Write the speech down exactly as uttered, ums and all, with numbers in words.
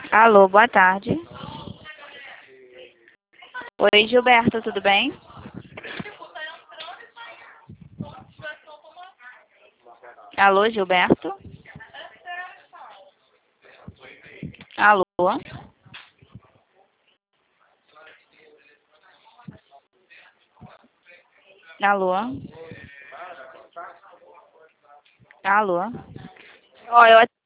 Alô, boa tarde. Oi, Gilberto, tudo bem? Alô, Gilberto? Alô? Alô? Alô? Ó, eu